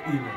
имя.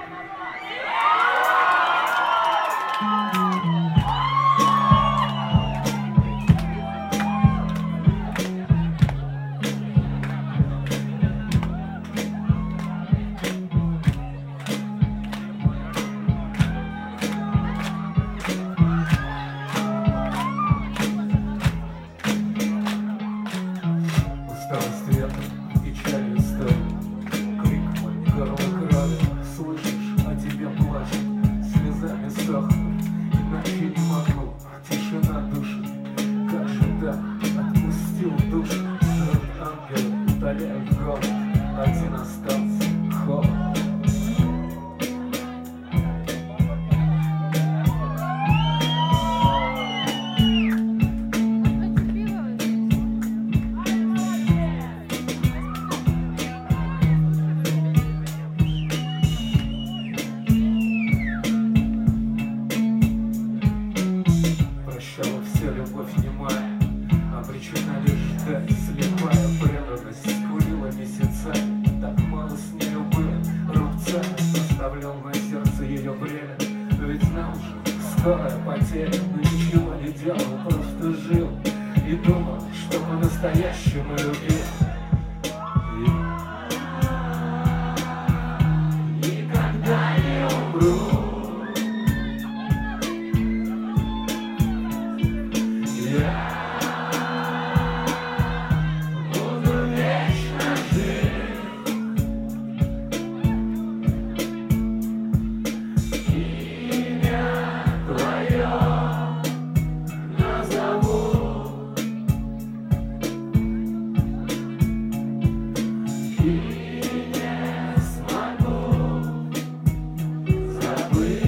Усталость ветра, печаль истории, крик мой, горло крови, слышишь, о тебе плачет, слезами сохнут, иначе не могу, тишина душит, как же так, отпустил душу, жрут ангелы, утоляют голод, один остался, холод. Вся любовь немая, обречена лишь ждать, слепая преданность скурила месяцами, так мало с нею было, рубцами оставлял на сердце ее время, ведь знал же, скорая потеря, но ничего не делал, просто жил и думал, что по-настоящему любил. Никогда не умру. Буду вечно жив. Имя твое назову. И не смогу забыть.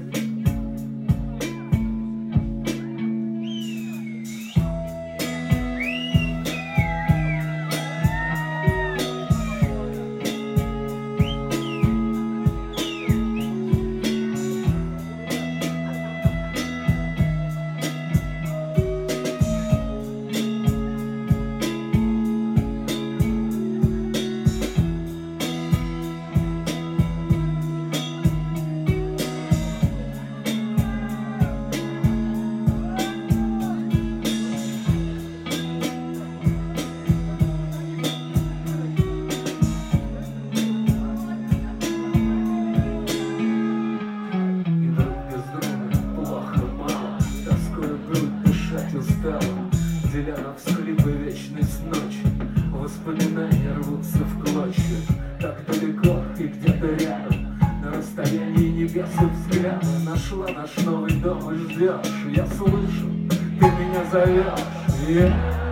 Устала, деля на всхлипы вечность ночи, воспоминания рвутся в клочья, так далеко и где-то рядом, на расстоянии небес и взгляда. Нашла наш новый дом и ждешь, я слышу, ты меня зовешь.